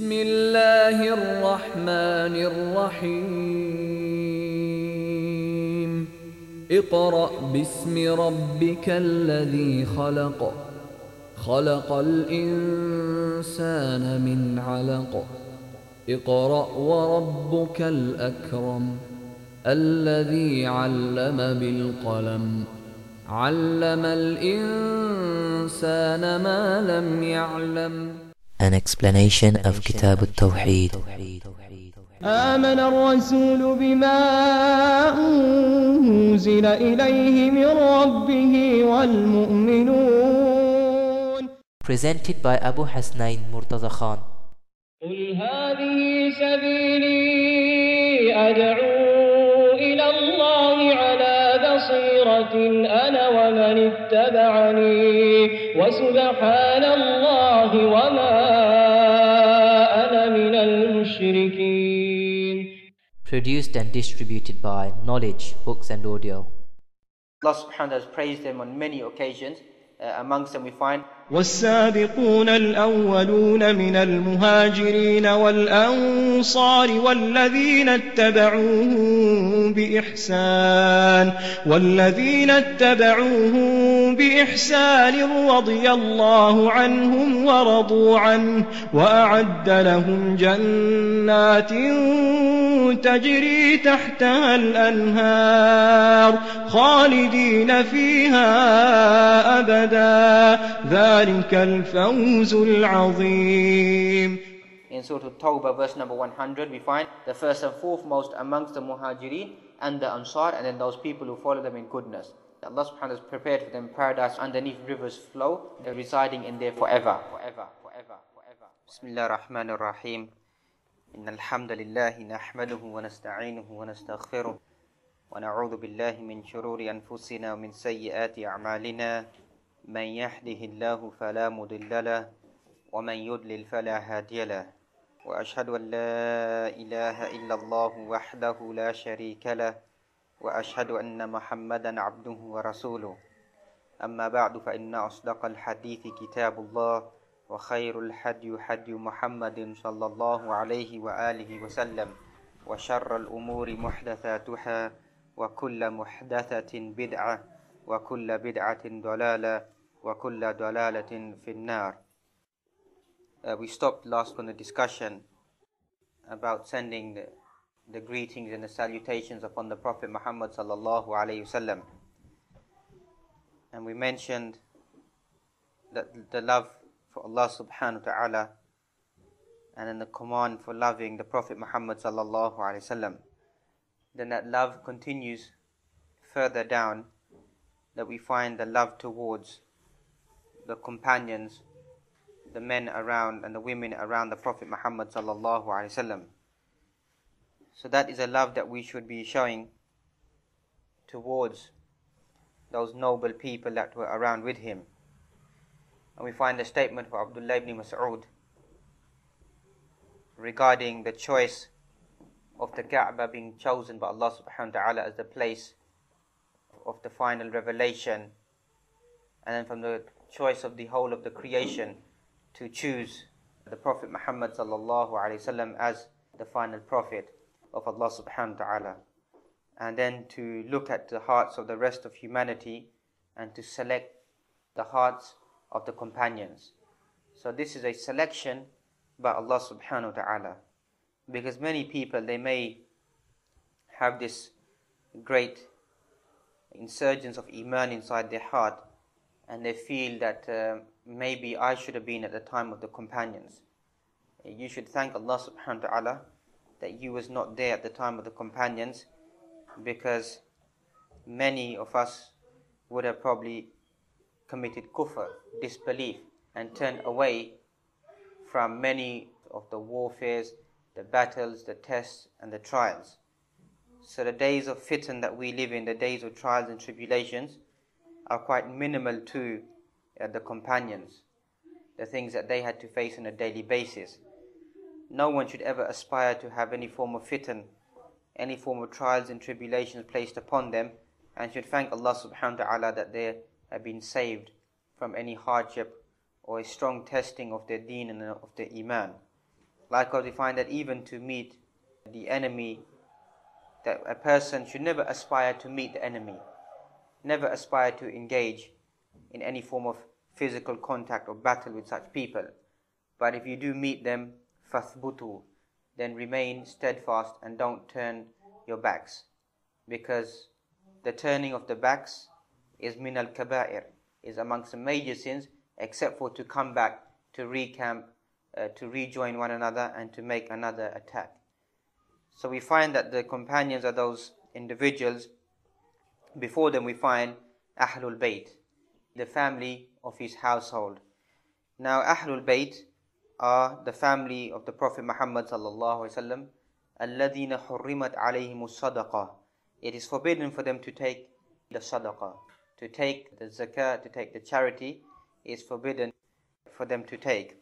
بسم الله الرحمن الرحيم اقرأ باسم ربك الذي خلق خلق الإنسان من علق اقرأ وربك الأكرم الذي علم بالقلم علم الإنسان ما لم يعلم. An explanation of Kitab al-Tawheed. آمن الرسول بما أنزل إليه من ربه والمؤمنون. Presented by Abu Hasnain Murtaza Khan. قل هذه سبيلي أدعو إلى الله على بصيرة أنا ومن اتبعني وسبحان الله وما أنا من المشركين. Produced and distributed by Knowledge Books and Audio. Allah subhanahu wa ta'ala has praised them on many occasions. Amongst them we find والسابقون الأولون من المهاجرين والأنصار والذين اتبعوهم بإحسان رضي الله عنهم ورضوا عنه وأعد لهم جنات تجري تحتها الأنهار خالدين فيها أبدا ذلك الفوز العظيم. In Surah At-Tawbah verse number 100 we find the first and foremost amongst the Muhajirin and the Ansar, and then those people who follow them in goodness. Allah subhanahu wa ta'ala has prepared for them paradise underneath rivers flow, residing in there forever. Bismillah ar-Rahman ar-Rahim. Inna alhamdulillahi nahmaduhu wa nasta'inuhu wa nastaghfiruh wa na'udhu billahi min shururi anfusina wa min sayyiati a'malina. من يهده الله فلا مضل له ومن يضلل فلا هادي له وأشهد أن لا إله إلا الله وحده لا شريك له وأشهد أن محمدا عبده ورسوله. أما بعد فإن أصدق الحديث كتاب الله وخير الهدي هدي محمد صلى الله عليه وآله وسلم وشر الأمور محدثاتها وكل محدثة بدعة وكل بدعة ضلالة وكل ضلالة في النار. We stopped last on the discussion about sending the greetings and the salutations upon the Prophet Muhammad sallallahu alayhi wasallam, and we mentioned that the love for Allah subhanahu wa ta'ala and then the command for loving the Prophet Muhammad sallallahu alayhi wasallam. Then that love continues further down, that we find the love towards the companions, the men around and the women around the Prophet Muhammad sallallahu alaihi wasallam. So that is a love that we should be showing towards those noble people that were around with him. And we find a statement for Abdullah ibn Mas'ud regarding the choice of the Kaaba being chosen by Allah subhanahu wa ta'ala as the place of the final revelation, and then from the choice of the whole of the creation to choose the Prophet Muhammad sallallahu alaihi wasallam as the final prophet of Allah subhanahu wa ta'ala, and then to look at the hearts of the rest of humanity and to select the hearts of the companions. So this is a selection by Allah subhanahu wa ta'ala, because many people, they may have this great insurgence of Iman inside their heart, and they feel that maybe I should have been at the time of the companions. You should thank Allah subhanahu wa ta'ala that you was not there at the time of the companions, because many of us would have probably committed kufr, disbelief, and turned away from many of the warfares, the battles, the tests and the trials. So the days of fitan that we live in, the days of trials and tribulations, are quite minimal to the companions, the things that they had to face on a daily basis. No one should ever aspire to have any form of fitan, any form of trials and tribulations placed upon them, and should thank Allah subhanahu wa ta'ala that they have been saved from any hardship or a strong testing of their deen and of their iman. Likewise, we find that even to meet the enemy, that a person should never aspire to meet the enemy, never aspire to engage in any form of physical contact or battle with such people. But if you do meet them, fathbutu, then remain steadfast and don't turn your backs, because the turning of the backs is min al-kaba'ir, is amongst the major sins, except for to come back, to recamp, to rejoin one another and to make another attack. So we find that the companions are those individuals. Before them we find Ahlul Bayt, the family of his household. Now Ahlul Bayt are the family of the Prophet Muhammad sallallahu alaihi wasallam. الَّذِينَ حُرِّمَتْ عَلَيْهِمُ الصَّدَقَةِ. It is forbidden for them to take the sadaqah, to take the zakah, to take the charity, is forbidden for them to take.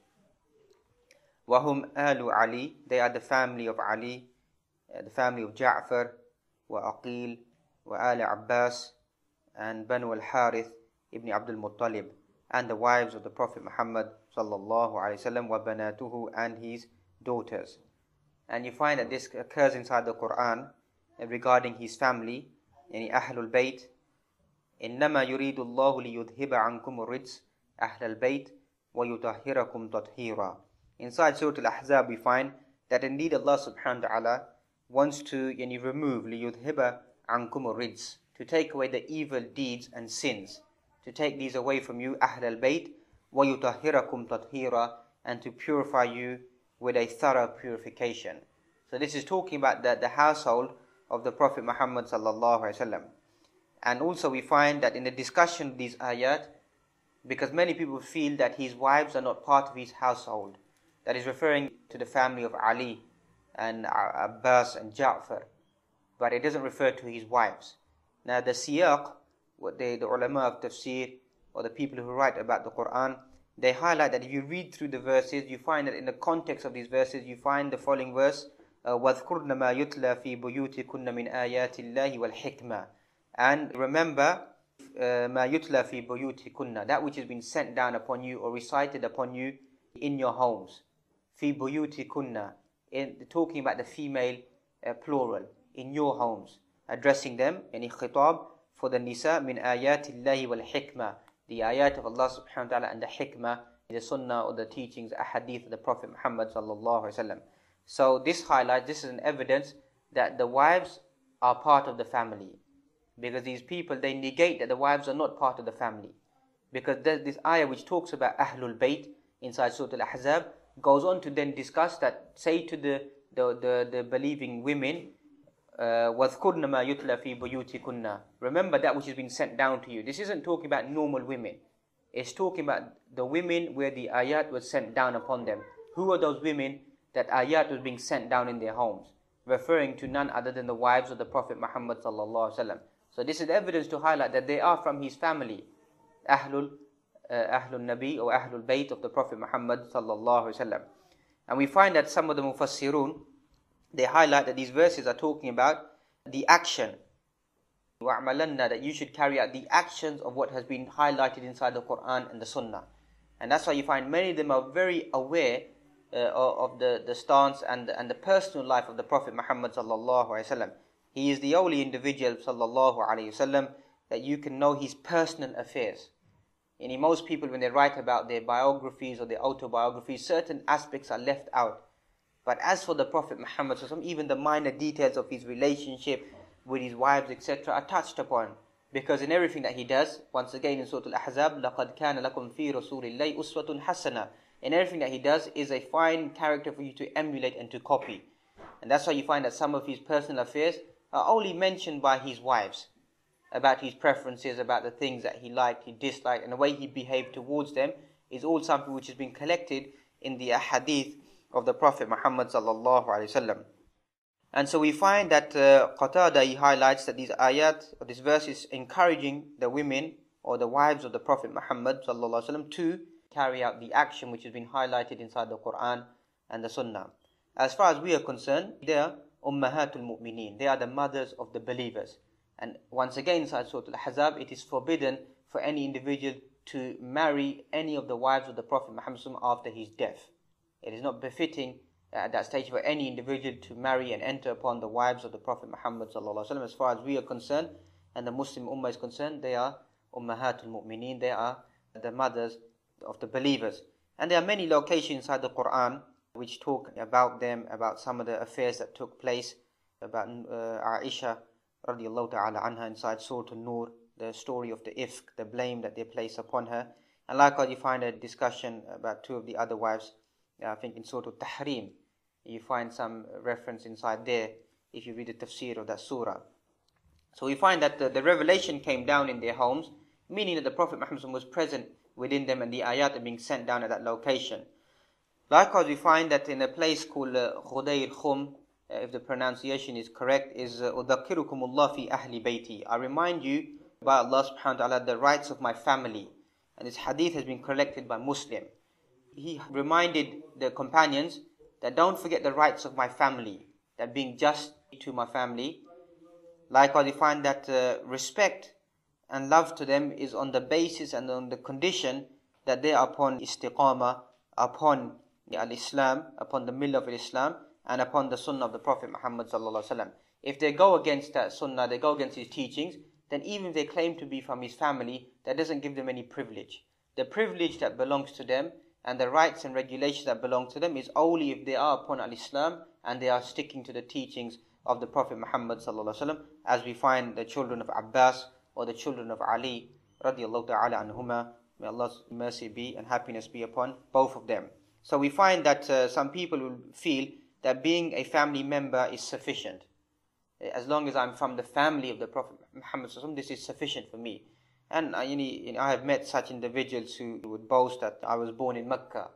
وَهُمْ آلُ عَلِي. They are the family of Ali, the family of Ja'far, وَأَقِيل, وَآلِ Abbas, and Banu al-Harith ibn Abdul Muttalib, and the wives of the Prophet Muhammad sallallahu alaihi wasallam, وَبَنَاتُهُ, and his daughters. And you find that this occurs inside the Quran regarding his family, yani Ahlul Bayt. إِنَّمَا يُرِيدُ اللَّهُ لِيُذْهِبَ عَنْكُمُ الرِّجْسَ أَهْلَ الْبَيْتِ وَيُطَهِّرَكُمْ تَطْهِيرًا. Inside Surah Al-Ahzab we find that indeed Allah subhanahu wa ta'ala wants to remove لِيُذْهِبَ عَنْكُمُ الرِّجْسَ, to take away the evil deeds and sins, to take these away from you, أَهْلَ الْبَيْتِ وَيُطَهِّرَكُمْ تَطْهِيرًا, and to purify you with a thorough purification. So this is talking about the household of the Prophet Muhammad sallallahu alaihi wasallam. And also we find that in the discussion of these ayat, because many people feel that his wives are not part of his household, that is referring to the family of Ali and Abbas and Ja'far, but it doesn't refer to his wives. Now the siyaq, what the ulama of tafsir, or the people who write about the Quran, they highlight that if you read through the verses, you find that in the context of these verses, you find the following verse, وَاذْكُرْنَ مَا يُتْلَى فِي بُيُوتِكُنَّ مِنْ آيَاتِ اللَّهِ وَالْحِكْمَةِ. And remember, مَا يُتْلَى فِي بُيُوتِكُنَّ, that which has been sent down upon you or recited upon you in your homes. فِي بُيُوتِكُنَّ, talking about the female plural, in your homes, addressing them, yani khitab for the nisa, min ayati Allahi wal hikmah, the ayat of Allah subhanahu wa ta'ala and the hikmah, the sunnah or the teachings, ahadith of the Prophet Muhammad sallallahu alaihi wasallam. So this is an evidence that the wives are part of the family. Because these people, they negate that the wives are not part of the family. Because this ayah which talks about Ahlul Bayt inside Surah Al-Ahzab goes on to then discuss that, say to the believing women, وَاذْكُرْنَ مَا يُتْلَى فِي بُيُوتِكُنَّ, remember that which has been sent down to you. This isn't talking about normal women. It's talking about the women where the ayat was sent down upon them. Who are those women that ayat was being sent down in their homes? Referring to none other than the wives of the Prophet Muhammad sallallahu alaihi wasallam. So this is evidence to highlight that they are from his family, Ahlul Nabi or Ahlul Bayt of the Prophet Muhammad sallallahu alaihi wasallam. And we find that some of the Mufassirun, they highlight that these verses are talking about the action, وَعْمَلَنَّ, that you should carry out the actions of what has been highlighted inside the Quran and the Sunnah. And that's why you find many of them are very aware of the stance and the personal life of the Prophet Muhammad sallallahu alaihi wasallam. He is the only individual sallallahu alaihi wasallam that you can know his personal affairs. And most people, when they write about their biographies or their autobiographies, certain aspects are left out. But as for the Prophet Muhammad sallallahu alaihi wasallam, even the minor details of his relationship with his wives, etc., are touched upon. Because in everything that he does, once again in Surah Al-Ahzab, لَقَدْ كَانَ لَكُمْ فِي رَسُولِ اللَّهِ أُسْوَةٌ حَسَنَةٌ, in everything that he does is a fine character for you to emulate and to copy. And that's why you find that some of his personal affairs are only mentioned by his wives, about his preferences, about the things that he liked, he disliked, and the way he behaved towards them is all something which has been collected in the hadith of the Prophet Muhammad sallallahu alaihi wasallam. And so we find that Qatada, he highlights that these ayat, or this verse, is encouraging the women or the wives of the Prophet Muhammad sallallahu alaihi wasallam to carry out the action which has been highlighted inside the Quran and the Sunnah. As far as we are concerned, they are Ummahatul Mu'mineen. They are the mothers of the believers. And once again, inside Surah Al-Ahzab, it is forbidden for any individual to marry any of the wives of the Prophet Muhammad after his death. It is not befitting at that stage for any individual to marry and enter upon the wives of the Prophet Muhammad sallallahu alaihi wasallam. As far as we are concerned and the Muslim Ummah is concerned, they are Ummahatul Mu'mineen, they are the mothers of the believers. And there are many locations inside the Quran which talk about them, about some of the affairs that took place, about Aisha radiallahu ta'ala anha inside Surah An-Nur, the story of the ifk, the blame that they place upon her. And likewise you find a discussion about two of the other wives, I think in Surah Tahrim. You find some reference inside there if you read the tafsir of that surah. So we find that the revelation came down in their homes, meaning that the Prophet Muhammad was present within them and the ayat are being sent down at that location. Likewise we find that in a place called Ghudair Khum, if the pronunciation is correct, is أُذَكِّرُكُمُ اللَّهِ فِي أَهْلِ بَيْتِي. I remind you by Allah subhanahu wa ta'ala the rights of my family. And this hadith has been collected by Muslim. He reminded the companions that don't forget the rights of my family, that being just to my family. Likewise we find that respect and love to them is on the basis and on the condition that they are upon istiqamah, upon al-Islam, upon the millah of Islam, and upon the sunnah of the Prophet Muhammad sallallahu alaihi wasallam. If they go against that sunnah, they go against his teachings, then even if they claim to be from his family, that doesn't give them any privilege. The privilege that belongs to them and the rights and regulations that belong to them is only if they are upon al-Islam and they are sticking to the teachings of the Prophet Muhammad sallallahu alaihi wasallam, as we find the children of Abbas or the children of Ali radiallahu ta'ala anhuma. May Allah's mercy be and happiness be upon both of them. So we find that some people will feel that being a family member is sufficient. As long as I'm from the family of the Prophet Muhammad, this is sufficient for me. And I have met such individuals who would boast that I was born in Mecca.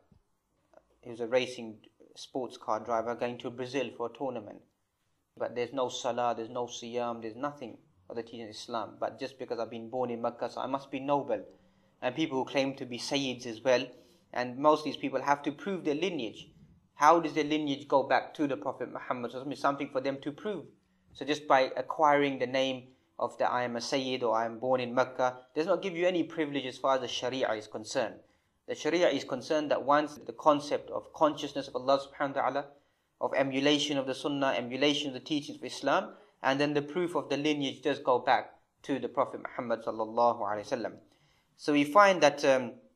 He was a racing sports car driver going to Brazil for a tournament. But there's no salah, there's no siyam, there's nothing of the teaching of Islam. But just because I've been born in Mecca, so I must be noble. And people who claim to be sayyids as well. And most of these people have to prove their lineage. How does their lineage go back to the Prophet Muhammad? It's something for them to prove. So just by acquiring the name of that I am a Sayyid or I am born in Mecca, does not give you any privilege as far as the Sharia is concerned. The Sharia is concerned that once the concept of consciousness of Allah subhanahu wa ta'ala, of emulation of the Sunnah, emulation of the teachings of Islam, and then the proof of the lineage does go back to the Prophet Muhammad sallallahu alaihi wasallam. So we find that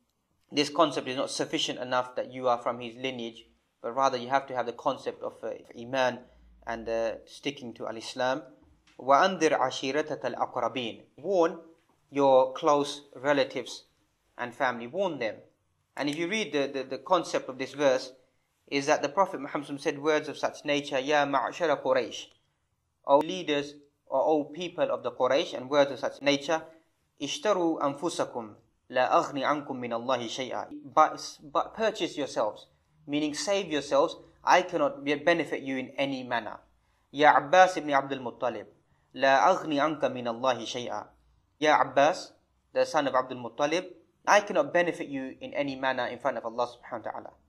this concept is not sufficient enough that you are from his lineage, but rather you have to have the concept of Iman and sticking to al-Islam. وَأَنذِرْ عَشِيرَتَكَ الْأَقْرَبِينَ. Warn your close relatives and family, warn them. And if you read the concept of this verse, is that the Prophet Muhammad said words of such nature, يَا مَعْشَرَ قُرَيْشِ, O leaders or O people of the Quraysh, and words of such nature, اشْتَرُوا أَنفُسَكُمْ لَا أَغْنِ عَنْكُمْ مِنَ اللَّهِ شَيْئًا. But purchase yourselves, meaning save yourselves, I cannot benefit you in any manner. Ya Abbas ibn Abdul Muttalib, La aghni anka min Allahi shay'a. Ya Abbas, the son of Abdul Muttalib, I cannot benefit you in any manner in front of Allah subhanahu wa ta'ala.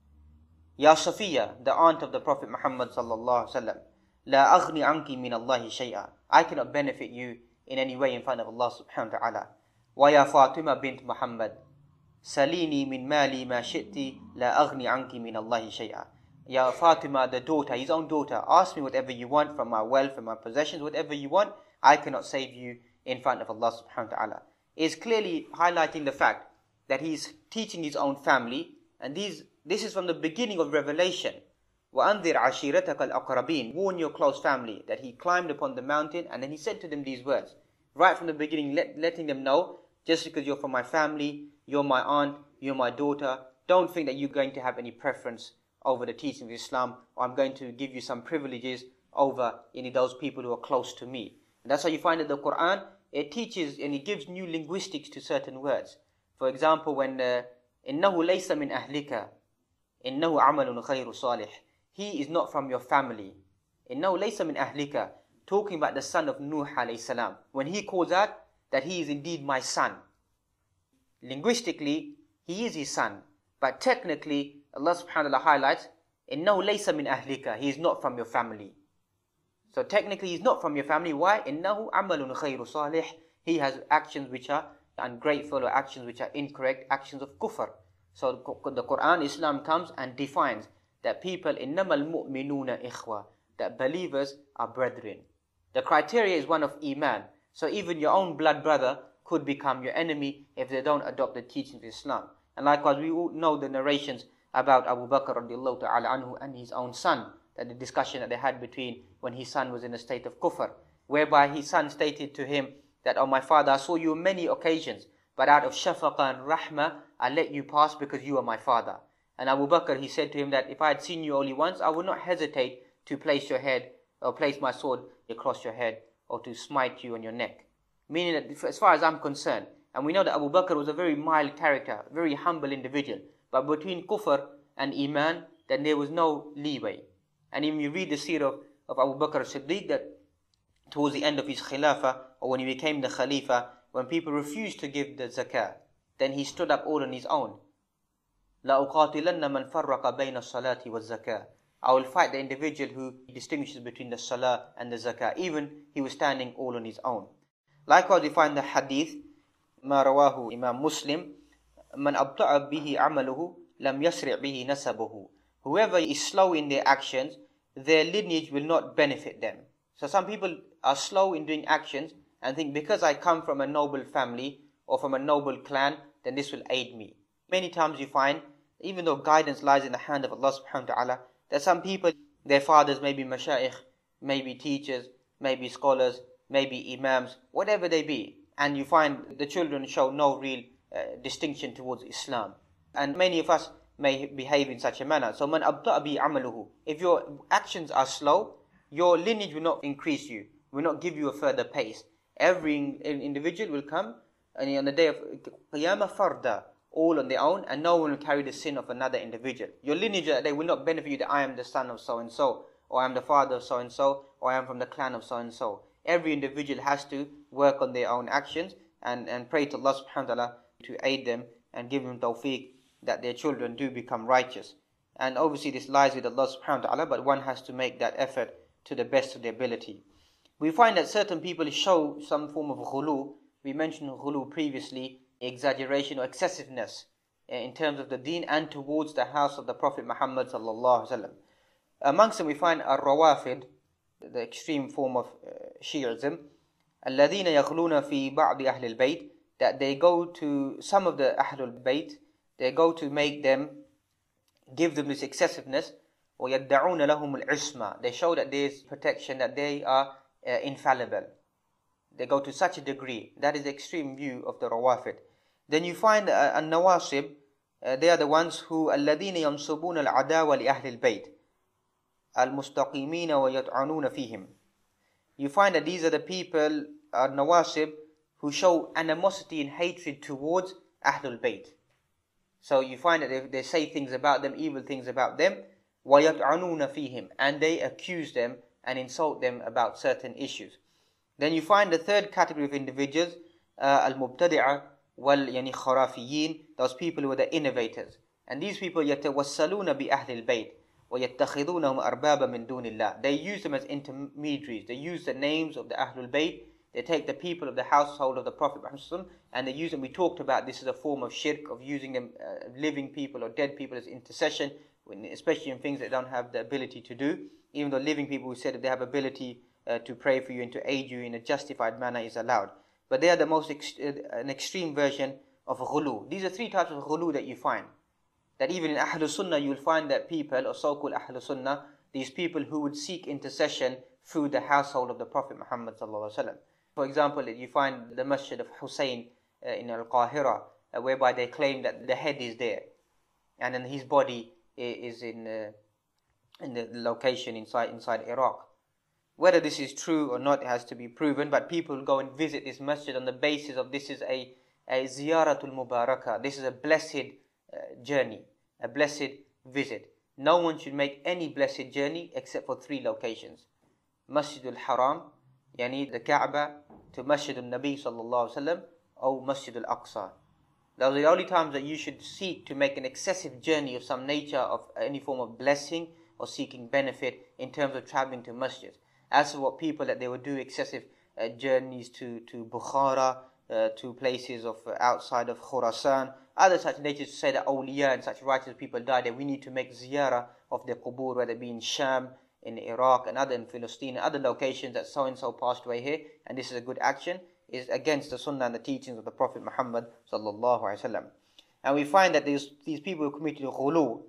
Ya Safiya, the aunt of the Prophet Muhammad sallallahu alaihi wasallam, La aghni anki min Allahi shay'a. I cannot benefit you in any way in front of Allah subhanahu wa ta'ala. Wa ya Fatima bint Muhammad, Salini min mali ma shi'ti, la aghni anki min Allahi shay'a. Ya Fatima, the daughter, his own daughter, ask me whatever you want from my wealth and my possessions, whatever you want, I cannot save you in front of Allah subhanahu wa ta'ala. Is clearly highlighting the fact that he's teaching his own family, and this is from the beginning of revelation. وَأَنذِرْ عَشِيرَتَكَ الْأَقْرَبِينَ. Warn your close family, that he climbed upon the mountain and then he said to them these words. Right from the beginning, letting them know, just because you're from my family, you're my aunt, you're my daughter, don't think that you're going to have any preference over the teaching of Islam, or I'm going to give you some privileges over any of those people who are close to me. And that's how you find that the Quran, it teaches and it gives new linguistics to certain words. For example, when إِنَّهُ لَيْسَ مِنْ أَهْلِكَ إِنَّهُ عَمَلٌ خَيْرُ صَالِحٌ. He is not from your family. إِنَّهُ لَيْسَ مِنْ أَهْلِكَ. Talking about the son of Nuh alayhi salam. When he calls out that he is indeed my son. Linguistically, he is his son. But technically, Allah subhanahu wa ta'ala highlights, إِنَّهُ لَيْسَ مِنْ أَهْلِكَ. He is not from your family. So technically, he is not from your family. Why? إِنَّهُ عَمَلٌ خَيْرُ صَالِحٌ. He has actions which are ungrateful or actions which are incorrect, actions of kufr. So the Quran, Islam comes and defines that people, إِنَّمَا الْمُؤْمِنُونَ إِخْوَةً, that believers are brethren. The criteria is one of Iman. So even your own blood brother could become your enemy if they don't adopt the teachings of Islam. And likewise, we all know the narrations about Abu Bakr radiallahu ta'ala anhu and his own son, that the discussion that they had between when his son was in a state of kufr, whereby his son stated to him that, "Oh my father, I saw you on many occasions, but out of shafaqa and rahmah, I let you pass because you are my father." And Abu Bakr, he said to him that if I had seen you only once, I would not hesitate to place your head, or place my sword across your head, or to smite you on your neck. Meaning that as far as I'm concerned, and we know that Abu Bakr was a very mild character, very humble individual, but between kufr and iman, then there was no leeway. And even you read the seerah of Abu Bakr as-Siddiq, that towards the end of his khilafah, or when he became the khalifa, when people refused to give the zakah, then he stood up all on his own. لَأُقَاتِلَنَّ مَنْ فَرَّقَ بَيْنَ الصَّلَاةِ وَالزَّكَاةِ, I will fight the individual who distinguishes between the salah and the zakah. Even he was standing all on his own. Likewise, we find the hadith, ما رواه Imam Muslim, مَنْ أَبْطَأَ بِهِ عَمَلُهُ لَمْ يَسْرِعْ بِهِ نَسَبُهُ. Whoever is slow in their actions, their lineage will not benefit them. So some people are slow in doing actions and think, because I come from a noble family or from a noble clan, then this will aid me. Many times you find, even though guidance lies in the hand of Allah subhanahu wa ta'ala, that some people, their fathers may be mashayikh, maybe teachers, maybe scholars, maybe imams, whatever they be. And you find the children show no real distinction towards Islam. And many of us may behave in such a manner. So, man abta'a bi amaluhu. If your actions are slow, your lineage will not increase you, will not give you a further pace. Every individual will come, and on the day of Qiyamah farda, all on their own, and no one will carry the sin of another individual. Your lineage, they will not benefit you that I am the son of so-and-so, or I am the father of so-and-so, or I am from the clan of so-and-so. Every individual has to work on their own actions and pray to Allah subhanahu wa ta'ala to aid them and give them tawfiq that their children do become righteous. And obviously this lies with Allah subhanahu wa ta'ala, but one has to make that effort to the best of their ability. We find that certain people show some form of ghulu. We mentioned ghulu previously, exaggeration or excessiveness in terms of the deen and towards the house of the Prophet Muhammad sallallahu alaihi wasallam. Amongst them we find al-Rawafid, the extreme form of Shi'ism, الَّذِينَ يَغْلُونَ فِي بَعْضِ أَهْلِ الْبَيْتِ, that they go to some of the Ahlul Bayt, they go to make them, give them this excessiveness, وَيَدَّعُونَ لَهُمُ الْعِصْمَةِ, they show that there is protection, that they are infallible. They go to such a degree. That is the extreme view of the Rawafid. Then you find An-Nawasib, they are the ones who الَّذِينَ يَنْصُبُونَ الْعَدَاوَ لِأَهْلِ الْبَيْتِ الْمُسْتَقِيمِينَ وَيَطْعَنُونَ فِيهِمْ. You find that these are the people, Nawasib, who show animosity and hatred towards Ahlul Bayt. So you find that they say things about them, evil things about them, وَيَطْعَنُونَ فِيهِمْ, and they accuse them and insult them about certain issues. Then you find the third category of individuals, al-mubtadi'a wal-yani kharafiyin, those people who are the innovators. And these people يَتَوَسَّلُونَ بِأَهْلِ الْبَيْتِ وَيَتَّخِذُونَهُمْ أَرْبَابًا مِنْ دُونِ اللَّهِ. They use them as intermediaries. They use the names of the Ahlul Bayt. They take the people of the household of the Prophet Muhammad and they use them. We talked about this as a form of shirk, of using them, living people or dead people as intercession, especially in things they don't have the ability to do. Even though living people, we said that they have ability to pray for you and to aid you in a justified manner is allowed. But they are the most an extreme version of ghulu. These are three types of ghulu that you find. That even in Ahlul Sunnah you will find that people, or so-called Ahlul Sunnah, these people who would seek intercession through the household of the Prophet Muhammad sallallahu alaihi wasallam. For example, you find the masjid of Hussein in Al-Qahira, whereby they claim that the head is there, and then his body is in the location inside Iraq. Whether this is true or not has to be proven, but people go and visit this masjid on the basis of this is a ziyaratul mubarakah. This is a blessed journey, a blessed visit. No one should make any blessed journey except for three locations: Masjidul Haram, yani the Kaaba, to Masjidul Nabi sallallahu alaihi wasallam, or Masjidul Aqsa. Those are the only times that you should seek to make an excessive journey of some nature of any form of blessing or seeking benefit in terms of traveling to masjid. As for what people that they would do excessive journeys to Bukhara, to places of outside of Khurasan, other such natures to say that awliya and such righteous people died, that we need to make ziyarah of their qubur, whether it be in Sham, in Iraq, and other in Palestine, and other locations that so and so passed away here, and this is a good action, is against the sunnah and the teachings of the Prophet Muhammad sallallahu alaihi wasallam. And we find that these people who committed ghulu,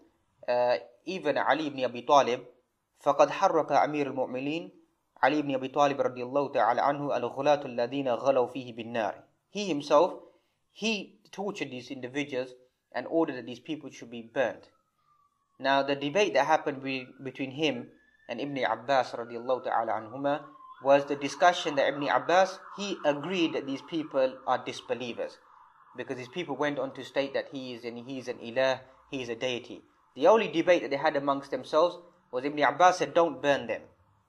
even Ali ibn Abi Talib, فقد حرك أمير المؤمنين Ali ibn Abi Talib radiallahu ta'ala anhu al-ghulatu alladhina ghalaw fihi bin-nar. He himself, he tortured these individuals and ordered that these people should be burnt. Now the debate that happened between him and Ibn Abbas radiallahu ta'ala anhuma was the discussion that Ibn Abbas, he agreed that these people are disbelievers, because these people went on to state that he is an ilah, he is a deity. The only debate that they had amongst themselves was Ibn Abbas said, don't burn them.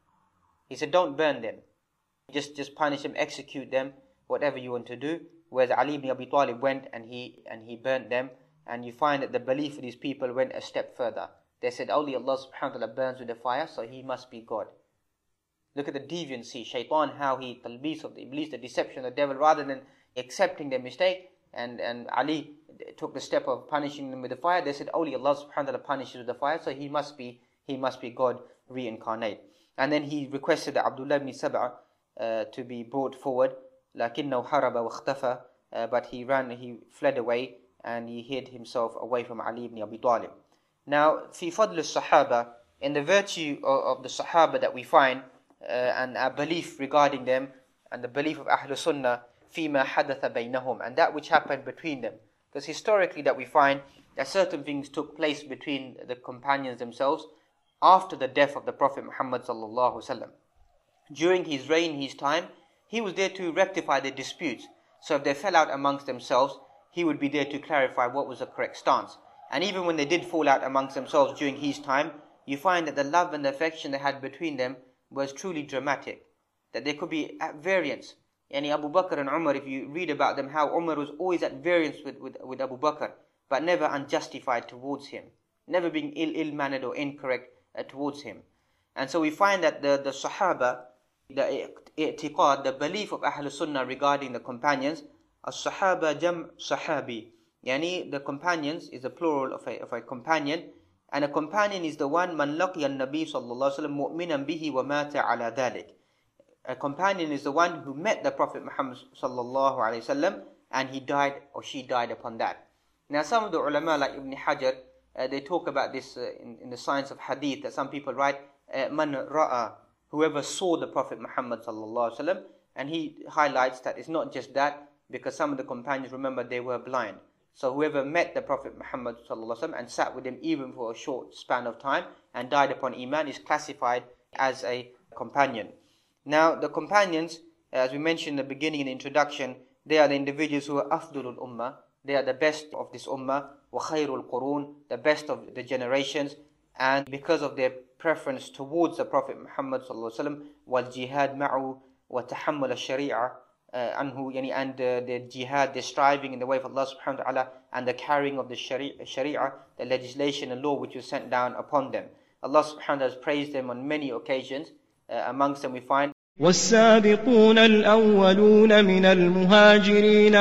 He said, don't burn them. Just punish them, execute them, whatever you want to do. Whereas Ali ibn Abi Talib went and he burnt them. And you find that the belief of these people went a step further. They said, only Allah subhanahu wa ta'ala burns with the fire, so he must be God. Look at the deviancy, shaitan, how he talbis of the iblis, the deception of the devil, rather than accepting their mistake. And Ali took the step of punishing them with the fire. They said, only Allah subhanahu wa ta'ala punishes with the fire, so he must be God reincarnate. And then he requested that Abdullah ibn Sab'a to be brought forward. لَكِنَّهُ حَرَبَ وَاخْتَفَى, but he fled away and he hid himself away from Ali ibn Abi Talib. Now, في فضل الصحابة, in the virtue of the Sahaba that we find, and our belief regarding them, and the belief of Ahlul Sunnah, فِيمَا حَدَثَ بَيْنَهُم, and that which happened between them. Because historically that we find that certain things took place between the companions themselves after the death of the Prophet Muhammad sallallahu alaihi wasallam. During his reign, his time, he was there to rectify the disputes. So if they fell out amongst themselves, he would be there to clarify what was the correct stance. And even when they did fall out amongst themselves during his time, you find that the love and the affection they had between them was truly dramatic. That there could be at variance. Yani Abu Bakr and Umar, if you read about them, how Umar was always at variance with Abu Bakr, but never unjustified towards him. Never being ill-mannered or incorrect towards him. And so we find that the Sahaba, the i'tiqad, the belief of Ahlul Sunnah regarding the companions, as-Sahaba jam' sahabi. Yani the companions is a plural of a companion, and a companion is the one man laqiya an-nabi sallallahu alaihi wasallam mu'minan bihi wa mata ala dhalik. A companion is the one who met the Prophet Muhammad sallallahu alaihi wasallam and he died or she died upon that. Now some of the ulama like Ibn Hajar, they talk about this in the science of hadith, that some people write man ra'a, whoever saw the Prophet Muhammad sallallahu alaihi wasallam, and he highlights that it's not just that, because some of the companions, remember, they were blind. So whoever met the Prophet Muhammad sallallahu alaihi wasallam and sat with him even for a short span of time and died upon iman is classified as a companion. Now the companions, as we mentioned in the beginning in the introduction, they are the individuals who are afdulul ummah. They are the best of this ummah, wa khairul qurun, the best of the generations, and because of their preference towards the Prophet Muhammad sallallahu alaihi wasallam, wal jihad ma'u wa tahammul ash-shari'a anhu, yani, and the jihad, the striving in the way of Allah subhanahu wa ta'ala, and the carrying of the sharia, the legislation and law which was sent down upon them. Allah subhanahu wa ta'ala has praised them on many occasions. Amongst them we find والسابقون الأولون من المهاجرين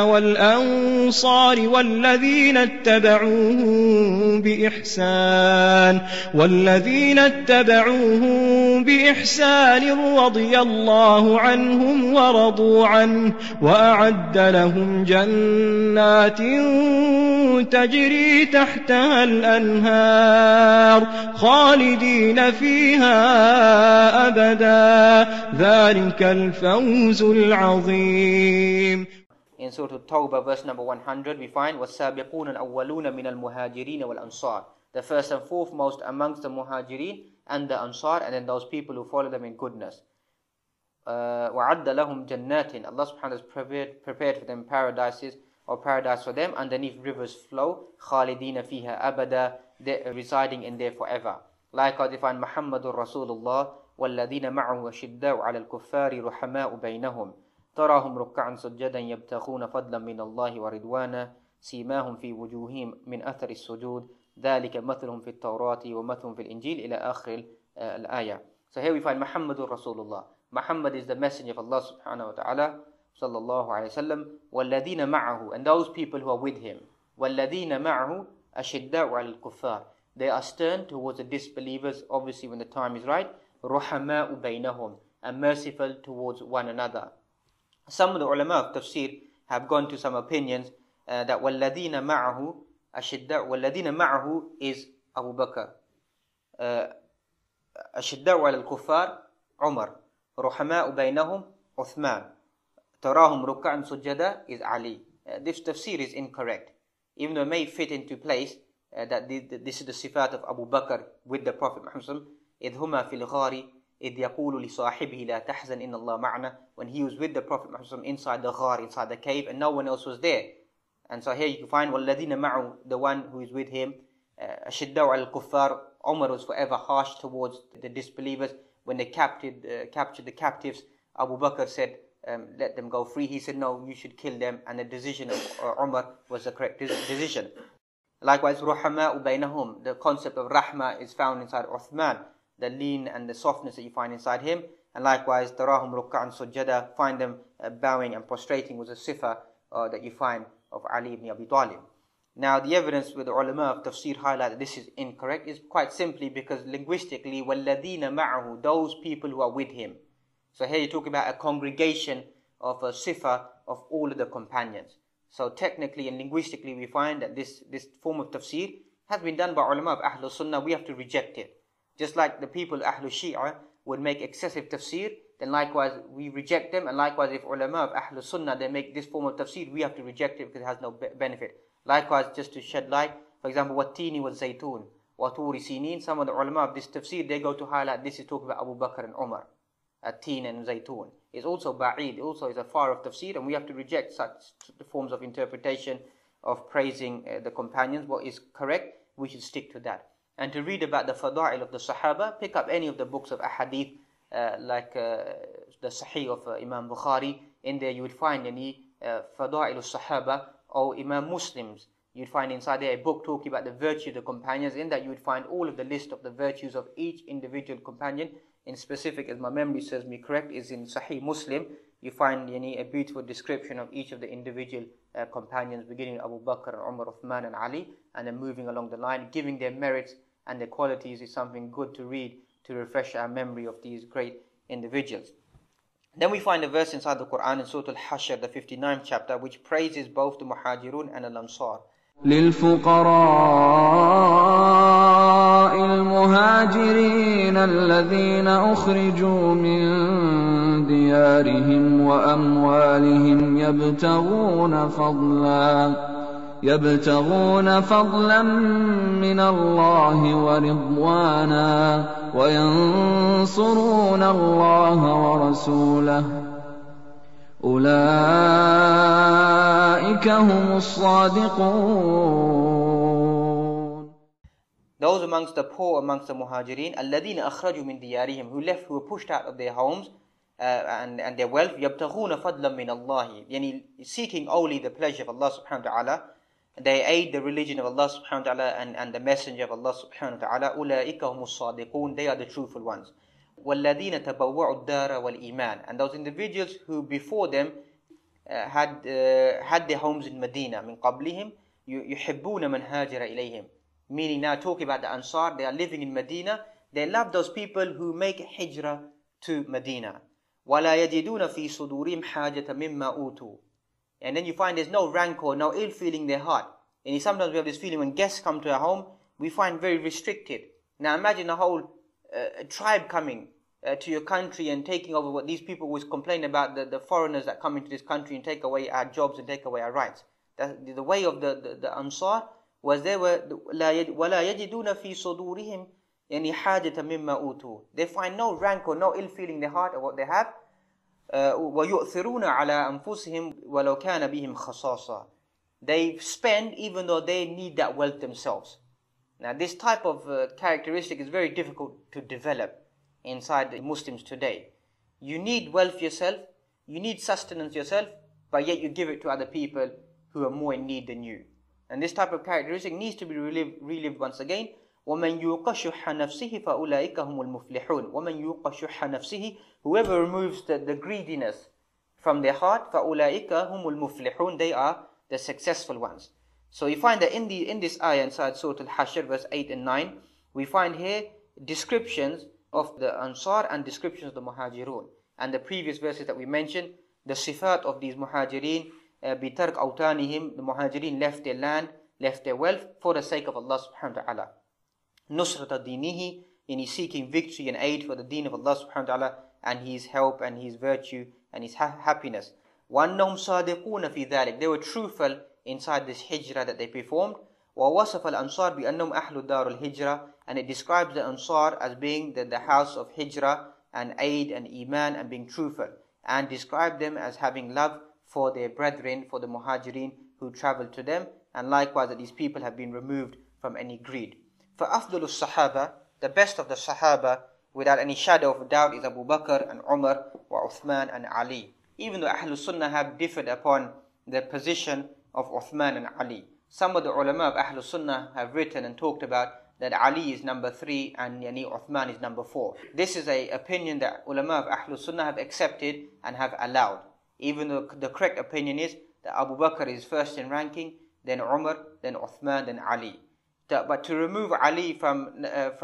والأنصار والذين اتبعوهم بإحسان رضي الله عنهم ورضوا عنه وأعد لهم جنات تجري تحتها الأنهار خالدين فيها أبدا ذلك الفوز العظيم. In Surah At-Tawbah, verse number 100, we find وَالسَّابِقُونَ الْأَوَّلُونَ مِنَ الْمُهَاجِرِينَ وَالْأَنصَارِ, the first and foremost amongst the Muhajirin and the Ansar, and then those people who follow them in goodness. وَعَدَّ لَهُمْ جَنَّاتٍ, Allah subhanahu wa ta'ala has prepared for them paradises, or paradise for them, underneath rivers flow, خَالِدِينَ فِيهَا أَبَدًا, residing in there forever. Likewise, we find Muhammadur Rasulullah وَالَّذِينَ مَعَهُ وَشِدَّاءُ عَلَى الْكُفَّارِ رُحَمَاءُ بَيْنَهُمْ تراهم ركعا سجدا يبتغون فضلا من الله ورضوانا سيماهم في وجوههم من أثر السجود ذلك مثلهم في التوراة ومثلهم في الإنجيل إلى آخر الآية. So here we find Muhammadur Rasulullah. Muhammad is the messenger of Allah subhanahu wa ta'ala sallallahu alayhi wa sallam. وَالَّذِينَ مَعَهُ, and those people who are with him. وَالَّذِينَ مَعَهُ أَشِدَّاءُ عَلَى الْكُفَّارِ. They are stern towards the disbelievers, obviously when the time is right. رُحَمَاءُ بَيْنَهُمْ, and merciful towards one another. Some of the ulama of tafsir have gone to some opinions that وَالَّذِينَ مَعَهُ أَشِدَّاءُ, وَالَّذِينَ مَعَهُ is Abu Bakr. أَشِدَّاءُ عَلَى الْكُفَّارِ Umar. رُحَمَاءُ بَيْنَهُمْ Uthman. تَرَاهُمْ رُكَّعًا سُجَّدًا is Ali. This tafsir is incorrect. Even though it may fit into place that this is the sifat of Abu Bakr with the Prophet Muhammad إِذْ هُمَا فِي الْغَارِ إِذْ يَقُولُ لِصَاحِبِهِ لَا تَحْزَنْ إِنَّ اللَّهَ مَعَنَا. When he was with the Prophet Muhammad inside the ghar, inside the cave, and no one else was there. And so here you can find وَالَّذِينَ مَعُهُ, the one who is with him. أَشِدَّاءُ عَلَى الْكُفَّارِ, Umar was forever harsh towards the disbelievers. When they captured the captives, Abu Bakr said, let them go free. He said, no, you should kill them. And the decision of Umar was the correct decision. Likewise, رُحَمَاءُ بَيْنَهُمْ, the concept of rahmah is found inside Uthman, the lean and the softness that you find inside him. And likewise, تَرَاهُمْ رُكَّعًا سُجَّدًا, find them bowing and prostrating was a sifa that you find of Ali ibn Abi Talib. Now, the evidence with the ulama of tafsir highlight that this is incorrect is quite simply because linguistically, وَالَّذِينَ مَعَهُ, those people who are with him. So here you talk about a congregation of a sifa of all of the companions. So technically and linguistically we find that this form of tafsir has been done by ulama of Ahlul Sunnah. We have to reject it. Just like the people of Ahlul Shi'ah would make excessive tafsir, then likewise we reject them. And likewise if ulama of Ahlul Sunnah they make this form of tafsir, we have to reject it because it has no benefit. Likewise, just to shed light, for example, وَالتِّينِ وَالزَّيْتُونِ وَطُورِ سِينِينَ, some of the ulama of this tafsir, they go to highlight this is talking about Abu Bakr and Umar. At-Teen and Zaytun is also ba'id, it also is a far of tafsir, and we have to reject such forms of interpretation of praising the companions. What is correct, we should stick to that. And to read about the fada'il of the Sahaba, pick up any of the books of ahadith, like the Sahih of Imam Bukhari. In there you would find any fada'il of Sahaba, or Imam Muslims. You'd find inside there a book talking about the virtue of the companions. In that you would find all of the list of the virtues of each individual companion. In specific, as my memory serves me correct, is in Sahih Muslim. You find a beautiful description of each of the individual companions, beginning with Abu Bakr, Umar, Uthman and Ali, and then moving along the line, giving their merits and their qualities is something good to read to refresh our memory of these great individuals. Then we find a verse inside the Quran in Surah Al-Hashr, the 59th chapter, which praises both the Muhajirun and Al-Ansar. للفقراء المهاجرين الذين أخرجوا من ديارهم وأموالهم يبتغون فضلا من الله ورضوانا وينصرون الله ورسوله أولئك هم الصادقون. Those amongst the poor amongst the muhajirin, الذين أخرجوا من ديارهم, who were pushed out of their homes and their wealth, يبتغون فضلا من الله, yani seeking only the pleasure of Allah subhanahu wa ta'ala. They aid the religion of Allah subhanahu wa ta'ala and the messenger of Allah subhanahu wa ta'ala. أولئك هم الصادقون, they are the truthful ones. وَالَّذِينَ تَبَوَّعُوا الدَّارَ وَالْإِيمَانَ, and those individuals who before them had their homes in Medina. مِنْ قَبْلِهِمْ يُحِبُّونَ مَنْ هَاجَرَ إِلَيْهِمْ, meaning now talking about the Ansar, they are living in Medina. They love those people who make hijrah to Medina. وَلَا يَجِدُونَ فِي صُدُورِهِمْ حَاجَةً مِمَّا أُوتُوا, and then you find there's no rancor, no ill feeling in their heart. And sometimes we have this feeling when guests come to our home, we find very restricted. Now imagine a whole tribe coming to your country and taking over what these people always complain about, the foreigners that come into this country and take away our jobs and take away our rights. The way of the Ansar was they were وَلَا يَجِدُونَ فِي صُدُورِهِمْ يعني حَاجَةً مِمَّا أُوتُوا, they find no rancor, no ill feeling in their heart of what they have. وَيُؤْثِرُونَ عَلَىٰ أَنفُسِهِمْ وَلَوْ كَانَ بِهِمْ خَصَاصًا, they spend even though they need that wealth themselves. Now this type of characteristic is very difficult to develop inside the Muslims today. You need wealth yourself, you need sustenance yourself, but yet you give it to other people who are more in need than you. And this type of characteristic needs to be relived once again. وَمَنْ يُوقَ شُحَّ نَفْسِهِ فَأُولَٰئِكَ هُمُ الْمُفْلِحُونَ. وَمَنْ يُوقَ شُحَّ نَفْسِهِ, whoever removes the greediness from their heart, فَأُولَٰئِكَ هُمُ الْمُفْلِحُونَ, they are the successful ones. So you find that in this ayah inside Surah Al-Hashr, verse 8 and 9, we find here descriptions of the Ansar and descriptions of the Muhajirun. And the previous verses that we mentioned, the sifat of these Muhajirin, bitark awtanihim, the Muhajirin left their land, left their wealth for the sake of Allah subhanahu wa ta'ala. Nusrata dinihi, in he's seeking victory and aid for the deen of Allah subhanahu wa ta'ala, and his help and his virtue and his happiness. وَأَنَّهُمْ صَادِقُونَ فِي ذَلِكَ, they were truthful inside this hijrah that they performed. وَوَصَفَ الْأَنصَارِ بِأَنَّهُمْ أَهْلُ دَارُ الْهِجْرَةِ, and it describes the Ansar as being the house of hijrah and aid and iman and being truthful, and described them as having love for their brethren, for the Muhajirin who travelled to them, and likewise that these people have been removed from any greed. فَأَفْضَلُ الصَّحَابَةِ, the best of the Sahaba, without any shadow of doubt, is Abu Bakr and Umar, wa Uthman and Ali. Even though Ahlul Sunnah have differed upon the position of Uthman and Ali. Some of the ulama of Ahlul Sunnah have written and talked about that Ali is number 3 and Uthman is number 4. This is an opinion that ulama of Ahlul Sunnah have accepted and have allowed. Even though the correct opinion is that Abu Bakr is first in ranking, then Umar, then Uthman, then Ali. But to remove Ali from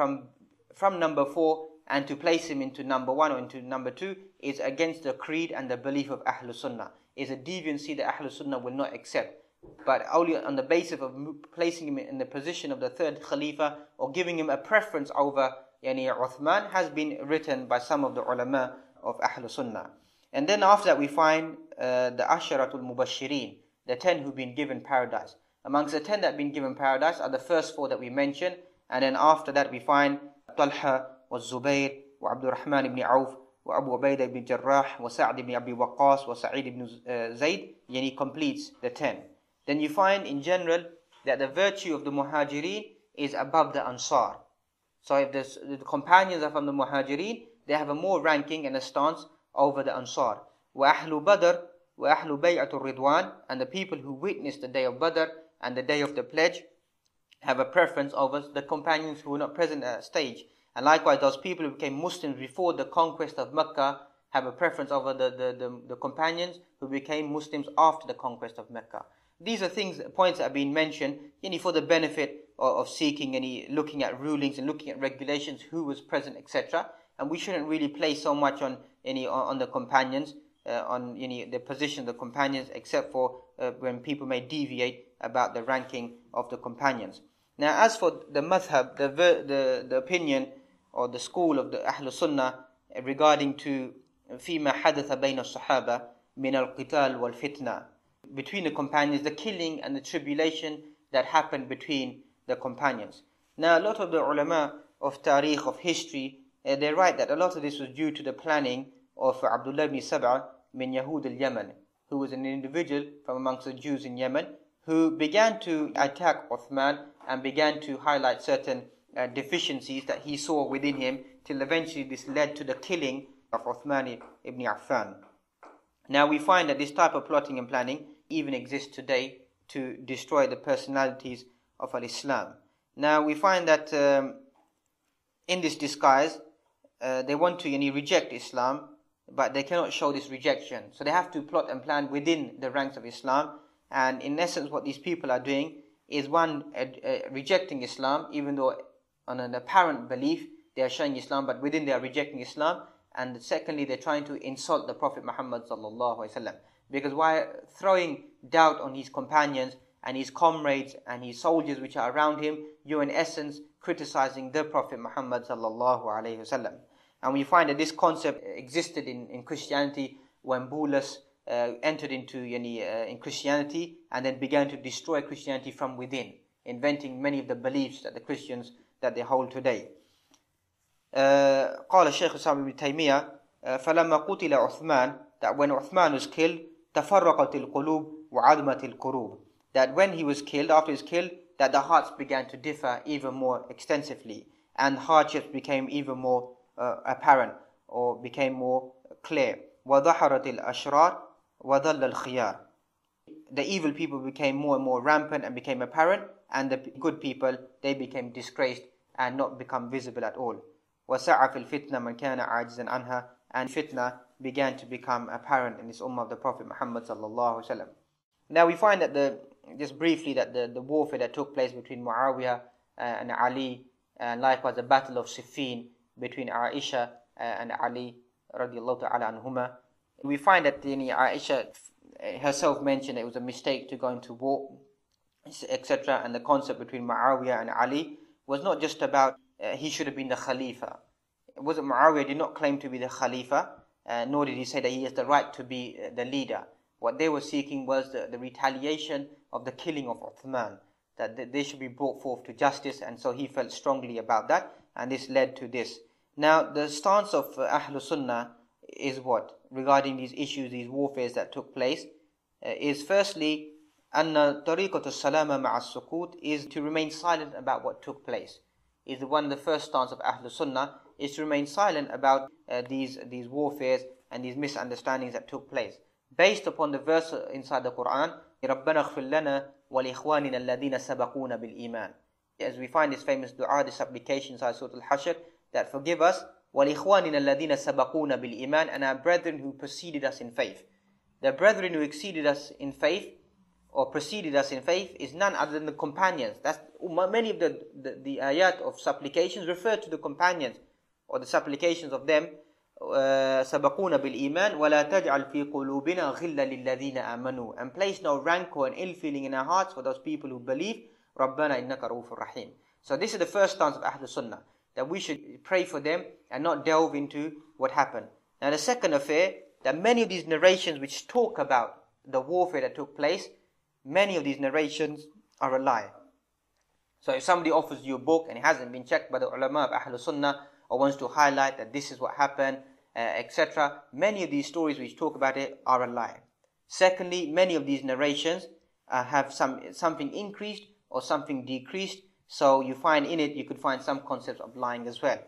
number 4 and to place him into number 1 or into number 2 is against the creed and the belief of Ahlul Sunnah. Is a deviancy that Ahlul Sunnah will not accept. But only on the basis of placing him in the position of the third Khalifa or giving him a preference over Uthman has been written by some of the ulama of Ahlul Sunnah. And then after that we find the Asharatul Mubashirin, the 10 who've been given paradise. Amongst the 10 that have been given paradise are the first 4 that we mentioned, and then after that we find Talha wa Zubayr wa Abdul Rahman ibn Auf wa Abu Ubaidah ibn Jarrah wa Sa'd ibn Abi Waqqas wa Sa'id ibn Zayd, he completes the 10. Then you find in general that the virtue of the Muhajirin is above the Ansar. So if the companions are from the Muhajirin, they have a more ranking and a stance over the Ansar. وَأَهْلُ بَدْرٍ وَأَهْلُ بَيْعَةُ الرِّضْوَانِ, and the people who witnessed the day of Badr and the day of the pledge have a preference over the companions who were not present at that stage. And likewise, those people who became Muslims before the conquest of Mecca have a preference over the companions who became Muslims after the conquest of Mecca. These are points that have been mentioned for the benefit of seeking looking at rulings and looking at regulations, who was present, etc. And we shouldn't really place so much on the companions, on the position of the companions, except for when people may deviate about the ranking of the companions. Now, as for the madhab, the opinion or the school of the Ahlul Sunnah regarding to فيما حدث بين الصحابة من القتال والفتنة, between the companions, the killing and the tribulation that happened between the companions. Now, a lot of the ulama of tariq, of history, they write that a lot of this was due to the planning of Abdullah ibn Sab'a min Yahud al-Yaman, who was an individual from amongst the Jews in Yemen, who began to attack Uthman and began to highlight certain deficiencies that he saw within him, till eventually this led to the killing of Uthman ibn Affan. Now we find that this type of plotting and planning even exists today to destroy the personalities of al-Islam. Now we find that in this disguise, they want to reject Islam, but they cannot show this rejection. So they have to plot and plan within the ranks of Islam. And in essence, what these people are doing is rejecting Islam, even though on an apparent belief they are showing Islam, but within they are rejecting Islam. And secondly, they're trying to insult the Prophet Muhammad sallallahu alaihi wasallam, because while throwing doubt on his companions and his comrades and his soldiers which are around him, you're in essence criticizing the Prophet Muhammad sallallahu alaihi wasallam. And we find that this concept existed in Christianity when Bulas entered into in Christianity and then began to destroy Christianity from within, inventing many of the beliefs that the Christians that they hold today. قال الشيخ الإسلام ابن تيمية فلما قتل عثمان, that when Uthman was killed, تفرقت القلوب وعظمت القلوب, that when he was killed, after he was killed, that the hearts began to differ even more extensively, and hardships became even more apparent or became more clear. وظهرت الأشرار وظل الخيار, the evil people became more and more rampant and became apparent, and the good people, they became disgraced and not become visible at all. وَسَعَ فِي الْفِتْنَةِ مَنْ كَانَ عَاجِزًا عَنْهَا, and fitna began to become apparent in this ummah of the Prophet Muhammad sallallahu alaihi wasallam. Now we find that just briefly that the warfare that took place between Muawiyah and Ali, and likewise the battle of Siffin between Aisha and Ali radiallahu ta'ala anhuma, we find that Aisha herself mentioned it was a mistake to go into war, etc. And the concept between Muawiyah and Ali was not just about he should have been the Khalifa. It wasn't Muawiyah did not claim to be the Khalifa, nor did he say that he has the right to be the leader. What they were seeking was the retaliation of the killing of Uthman, that they should be brought forth to justice, and so he felt strongly about that, and this led to this. Now, the stance of Ahlul Sunnah is what? Regarding these issues, these warfares that took place, is firstly, أن طريقة السلامة مع السكوت is to remain silent about what took place. Is one of the first stance of Ahlul Sunnah is to remain silent about these warfares and these misunderstandings that took place, based upon the verse inside the Quran, رَبَّنَا اغْفِرْ لَنَا وَلِإِخْوَانِنَا الَّذِينَ سَبَقُونَ بِالْإِيمَانِ. As we find this famous dua, this supplication inside Surah Al-Hashr, that forgive us, وَلِإِخْوَانِنَا الَّذِينَ سَبَقُونَ بِالْإِيمَانِ, and our brethren who preceded us in faith. The brethren who exceeded us in faith, or preceded us in faith, is none other than the companions. That's many of the ayat of supplications refer to the companions, or the supplications of them. سبقونا بالإيمان ولا تجعل في قلوبنا غلا للذين آمنوا, and place no rancor and ill feeling in our hearts for those people who believe. ربنا إنك رؤوف رحيم. So this is the first stance of Ahlul Sunnah, that we should pray for them and not delve into what happened. Now the second affair, that many of these narrations which talk about the warfare that took place, many of these narrations are a lie. So if somebody offers you a book and it hasn't been checked by the ulama of Ahlul Sunnah, or wants to highlight that this is what happened, etc., many of these stories which talk about it are a lie. Secondly, many of these narrations have something increased or something decreased, so you find in it, you could find some concepts of lying as well.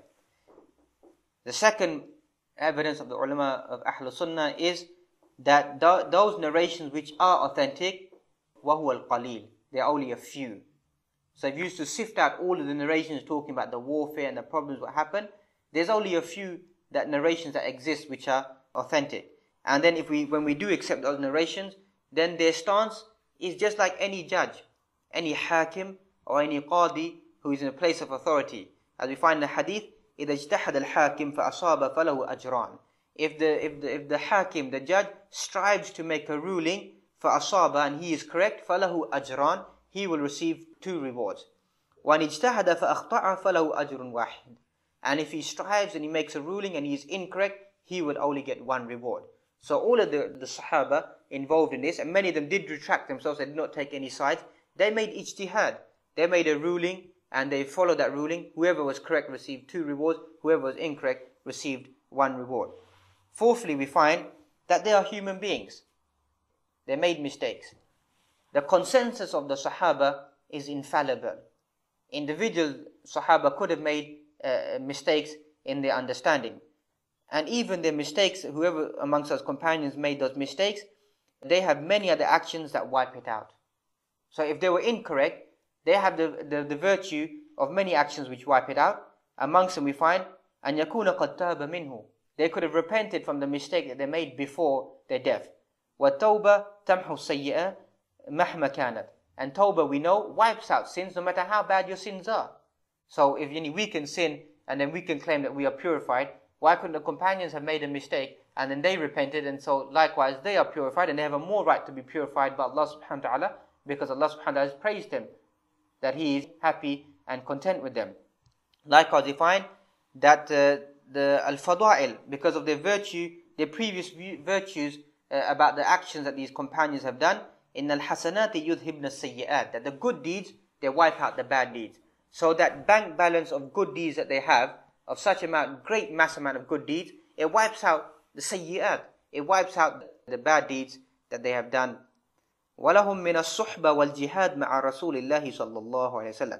The second evidence of the ulama of Ahlul Sunnah is that those narrations which are authentic, وَهُوَ الْقَلِيلِ, they are only a few. So if you used to sift out all of the narrations talking about the warfare and the problems what happened, there's only a few narrations that exist which are authentic. And then when we do accept those narrations, then their stance is just like any judge, any hakim or any qadi who is in a place of authority. As we find in the hadith, إِذَا اجْتَحَدَ الْحَاكِمْ فَأَصَابَ فَلَهُ أَجْرَانِ. If the hakim, the judge, strives to make a ruling, فَأَصَابَ, and he is correct, فَلَهُ أَجْرَانِ, he will receive 2 rewards. وَأَنْ اجْتَحَدَ فَأَخْطَعَ فَلَهُ أَجْرٌ وَاحِدٌ. And if he strives and he makes a ruling and he is incorrect, he will only get 1 reward. So all of the Sahaba involved in this, and many of them did retract themselves, they did not take any sides, they made ijtihad. They made a ruling and they followed that ruling. Whoever was correct received 2 rewards, whoever was incorrect received 1 reward. Fourthly, we find that they are human beings. They made mistakes. The consensus of the Sahaba is infallible. Individual Sahaba could have made mistakes in their understanding. And even their mistakes, whoever amongst us companions made those mistakes, they have many other actions that wipe it out. So if they were incorrect, they have the virtue of many actions which wipe it out. Amongst them we find, أَنْ يَكُونَ قَدْ تَابَ مِنْهُ. They could have repented from the mistake that they made before their death. وَالتَّوْبَةِ تَمْحُ السَّيِّئَةِ مَهْمَ كَانَتْ. And Tawbah, we know, wipes out sins no matter how bad your sins are. So if we can sin and then we can claim that we are purified, why couldn't the companions have made a mistake and then they repented, and so likewise they are purified and they have a more right to be purified by Allah subhanahu wa ta'ala, because Allah subhanahu wa ta'ala has praised them, that He is happy and content with them. Likewise we find that the al-fada'il, because of their virtue, their previous virtues about the actions that these companions have done, in al-hasanati yudhibna as-sayyi'at, that the good deeds, they wipe out the bad deeds. So that bank balance of good deeds that they have, of such amount, great mass amount of good deeds, it wipes out the sayyi'at, it wipes out the bad deeds that they have done. وَلَهُمْ مِنَ الصُّحْبَةِ وَالْجِهَادِ مَعَ رَسُولِ اللَّهِ صَلَّى اللَّهُ عَلَيْهِ وسلم.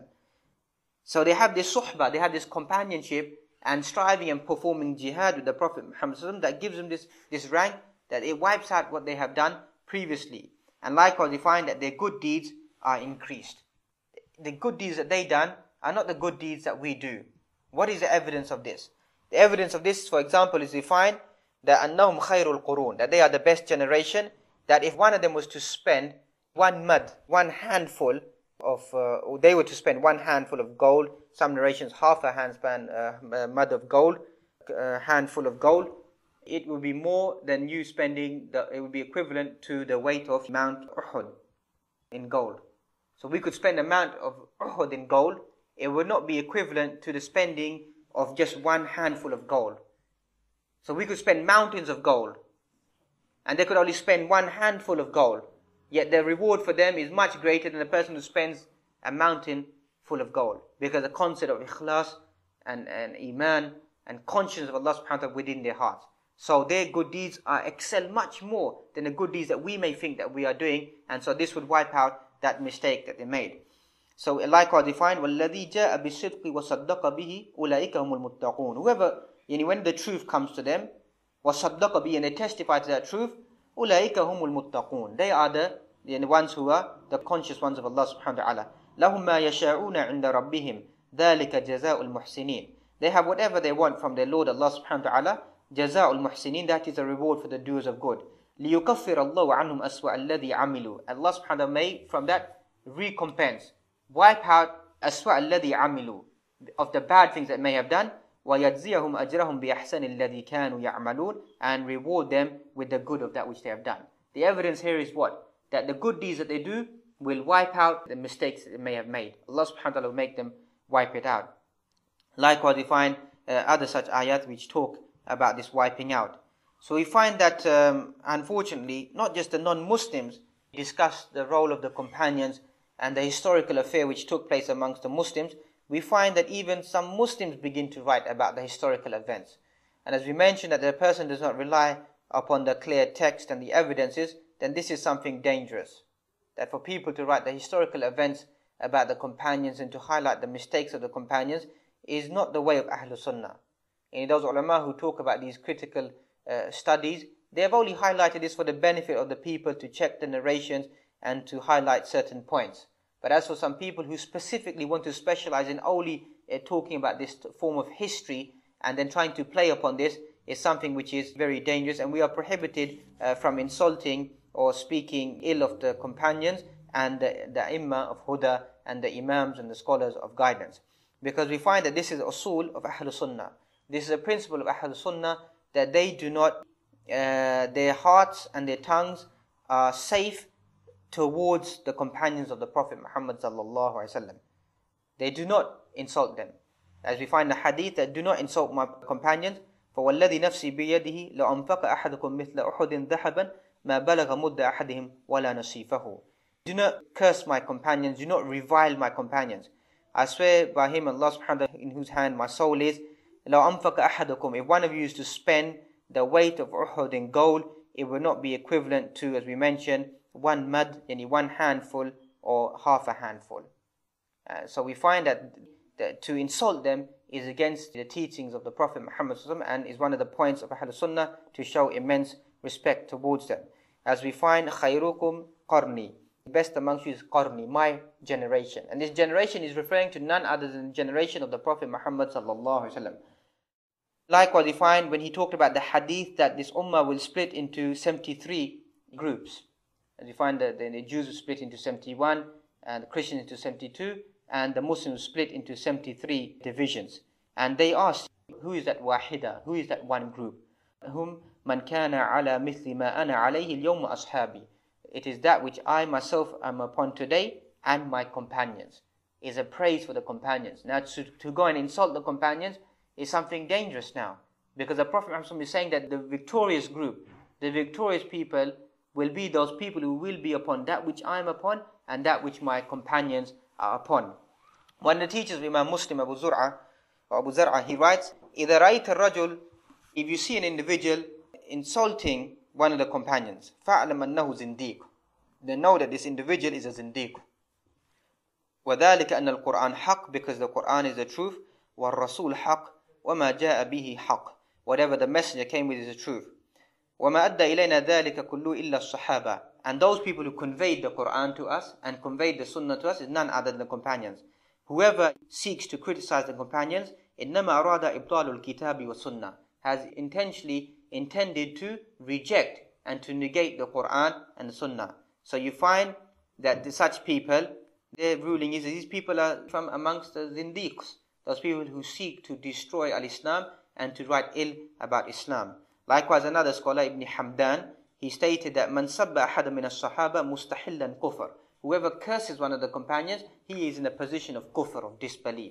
So they have this suhbah, they have this companionship and striving and performing jihad with the Prophet Muhammad that gives them this rank, that it wipes out what they have done previously. And likewise we find that their good deeds are increased. The good deeds that they done are not the good deeds that we do. What is the evidence of this? The evidence of this, for example, is we find that أَنَّهُمْ خَيْرُ الْقُرُونَ, that they are the best generation, that if one of them was to spend one mud, one handful of, they were to spend one handful of gold, some narrations half a handspan mud of gold, handful of gold, it would be more than you spending, it would be equivalent to the weight of Mount Uhud in gold. So we could spend the amount of Uhud in gold, it would not be equivalent to the spending of just one handful of gold. So we could spend mountains of gold, and they could only spend one handful of gold. Yet the reward for them is much greater than the person who spends a mountain full of gold. Because the concept of ikhlas and iman and conscience of Allah subhanahu wa ta'ala within their hearts. So their good deeds excel much more than the good deeds that we may think that we are doing. And so this would wipe out that mistake that they made. So likewise defined, وَالَّذِي جَاءَ بِالصِّدْقِ وَصَدَّقَ بِهِ أُولَٰئِكَ هُمُ الْمُتَّقُونَ. Whoever, when the truth comes to them, وَصَدَّقَ بِهِ, and they testify to that truth, أُولَٰئِكَ هُمُ الْمُتَّقُونَ. They are the ones who are the conscious ones of Allah subhanahu wa ta'ala. لَهُمْ مَا يَشَاءُونَ عِنْدَ رَبِّهِمْ ذَلِكَ جَزَاءُ الْمُحْسِنِينَ. They have whatever they want from their Lord Allah subhanahu wa ta'ala. جَزَاءُ الْمُحْسِنِينَ, that is a reward for the doers of good. لِيُكَفِّرَ اللَّهُ عَنْهُمْ أَسْوَأَ الَّذِي عَمِلُوا. Allah subhanahu wa ta'ala may from that recompense, wipe out أَسْوَأَ الَّذِي عَمِلُوا, of the bad things that may have done, وَيَجْزِيَهُمْ أَجْرَهُمْ بِأَحْسَنِ الَّذِي كَانُوا يَعْمَلُونَ, and reward them with the good of that which they have done. The evidence here is what? That the good deeds that they do will wipe out the mistakes that they may have made. Allah subhanahu wa ta'ala will make them wipe it out. Likewise we find other such ayat which talk about this wiping out. So we find that unfortunately not just the non-Muslims discuss the role of the companions and the historical affair which took place amongst the Muslims. We find that even some Muslims begin to write about the historical events. And as we mentioned, that the person does not rely upon the clear text and the evidences, then this is something dangerous. That for people to write the historical events about the companions and to highlight the mistakes of the companions is not the way of Ahlul Sunnah. And those ulama who talk about these critical studies, they have only highlighted this for the benefit of the people to check the narrations and to highlight certain points. But as for some people who specifically want to specialize in only talking about this form of history and then trying to play upon this, is something which is very dangerous, and we are prohibited from insulting or speaking ill of the companions and the Imam of Huda and the Imams and the scholars of guidance. Because we find that this is usul of Ahlul Sunnah. This is a principle of Ahlul Sunnah, that they do not, their hearts and their tongues are safe towards the companions of the Prophet Muhammad sallallahu alaihi wasallam. They do not insult them. As we find the hadith that do not insult my companions. فَوَالَّذِي نَفْسِي بِيَدِهِ لَأَنْفَقَ أَحَدُكُمْ مِثْلَ أُحُدٍ ذَهَبًا مَا بَلَغَ مُدَّ أَحَدِهِمْ وَلَا نَصِيفَهُ. Do not curse my companions, do not revile my companions. I swear by him, Allah subhanahu wa ta'ala, in whose hand my soul is, لَوْ أَنْفَقَ أَحَدُكُمْ, if one of you is to spend the weight of Uhud in gold, it will not be equivalent to, as we mentioned, one mud, yani one handful or half a handful. So we find that to insult them is against the teachings of the Prophet Muhammad and is one of the points of Ahlul Sunnah to show immense respect towards them. As we find, خَيْرُكُمْ قَرْنِي, best amongst you is qarni, my generation. And this generation is referring to none other than the generation of the Prophet Muhammad sallallahu alaihi wasallam. Likewise we find when he talked about the hadith that this ummah will split into 73 groups. As we find that the Jews will split into 71 and the Christians into 72 and the Muslims split into 73 divisions. And they asked, who is that wahida? Who is that one group? Hum man kana ala mithli ma ana alayhi al-yawma ashabi. It is that which I myself am upon today and my companions. Is a praise for the companions. Now to go and insult the companions is something dangerous now. Because the Prophet Muhammad is saying that the victorious group, the victorious people will be those people who will be upon that which I am upon and that which my companions are upon. One of the teachers of Imam Muslim, Abu Zar'a, he writes, إِذَا رَأَيْتَ الرَّجُلِ, if you see an individual insulting one of the companions, فَأَعْلَمْ أَنَّهُ زِنْدِيقٌ, then know that this individual is a zindiq. وَذَلِكَ أَنَّ الْقُرْآنَ حَقٌّ, because the Qur'an is the truth, وَالرَّسُولُ حَقٌّ وَمَا جَاءَ بِهِ حَقٌّ, whatever the messenger came with is the truth. وَمَا أَدَّى إِلَيْنَا ذَلِكَ كُلُّ إِلَّا الصَّحَابَةِ, and those people who conveyed the Qur'an to us and conveyed the Sunnah to us is none other than the companions. Whoever seeks to criticize the companions, إِنَّمَا أَرَادَ إِبْطَالُ الْكِتَابِ وَالسُّنَّةِ, has intentionally intended to reject and to negate the Qur'an and the Sunnah. So you find that such people, their ruling is that these people are from amongst the zindiqs, those people who seek to destroy al-Islam and to write ill about Islam. Likewise, another scholar, Ibn Hamdan, he stated that man sabba ahada min as-sahaba mustahillan kufr. Whoever curses one of the companions, he is in a position of kufr, of disbelief,